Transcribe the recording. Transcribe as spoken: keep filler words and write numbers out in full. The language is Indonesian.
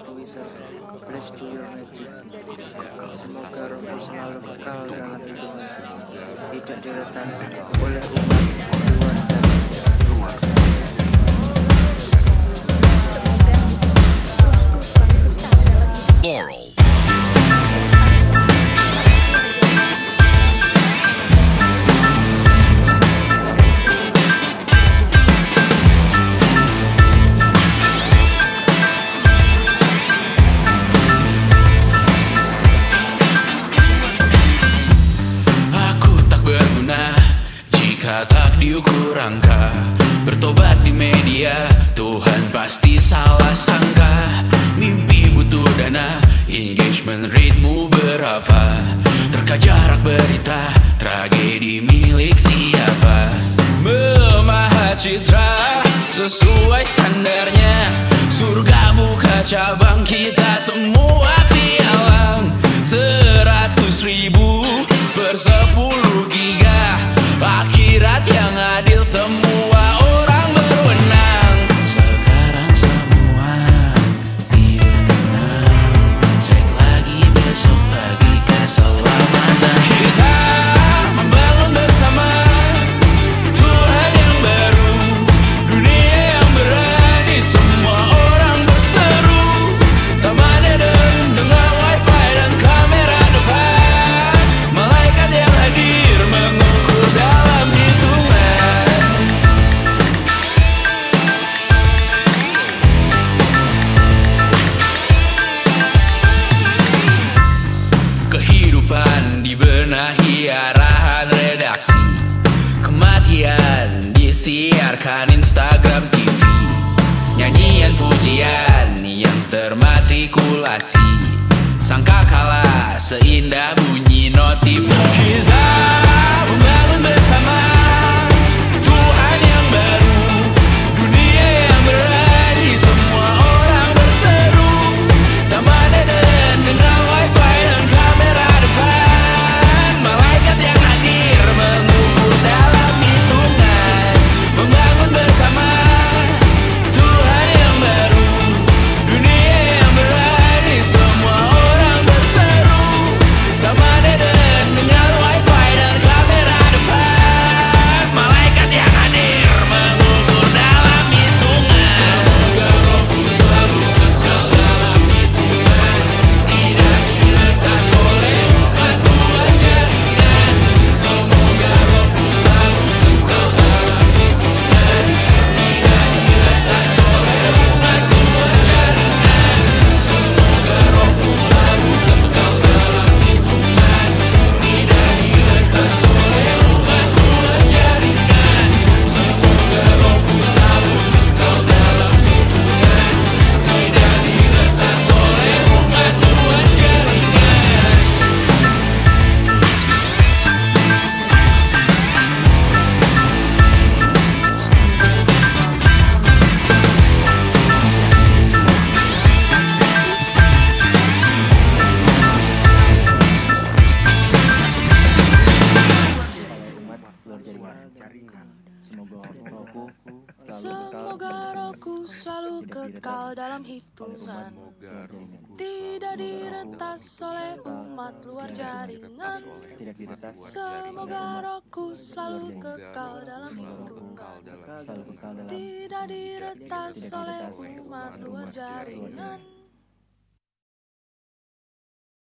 Twitter. Please do your magic. Semoga rohku selalu kekal dalam hitungan, tidak diretas oleh umat luar jalan. Laurel. Tak diukur angka, bertobat di media, Tuhan pasti salah sangka. Mimpi butuh dana, engagement ritmu berapa? Terka jarak berita, tragedi milik siapa? Memahat citra sesuai standarnya, surga buka cabang, kita semua pialang. Seratus ribu per sepuluh giga, akhirat yang adil, semua orang berwenang. Sekarang semua tidur tenang, cek lagi besok pagi keselamatan. Kita membangun bersama Tuhan yang baru, dunia yang berani, semua orang berseru. Taman Eden dengan wifi dan kamera depan, malaikat yang hadir mengukur dalam hitungan. Kehidupan dibenahi arahan redaksi, kematian disiarkan Instagram T V, nyanyian pujian yang termatrikulasi, sangka kalah seindah bunyi notif. Kita membangun bersama Tuhan yang baru, dunia yang berani, semua orang berseru. Taman Eden dengan wifi dan kamera depan, malaikat yang hadir mengukur dalam hitungan. Membangun bersama Tuhan yang baru, dunia yang berani, semua orang berseru. Taman Eden dengan wifi dan kamera depan, malaikat yang hadir mengukur dalam hitungan. Semoga rohku selalu kekal dalam hitungan, tidak diretas oleh umat luar jaringan. Semoga rohku selalu kekal dalam hitungan, tidak diretas oleh umat luar jaringan. Semoga rohku selalu kekal dalam hitungan, tidak diretas oleh umat luar jaringan. Semoga rohku selalu kekal dalam hitungan, tidak diretas oleh umat luar jaringan. Semoga rohku selalu kekal dalam hitungan, tidak diretas oleh umat luar jaringan. Semoga rohku selalu kekal dalam hitungan, tidak diretas oleh umat luar jaringan.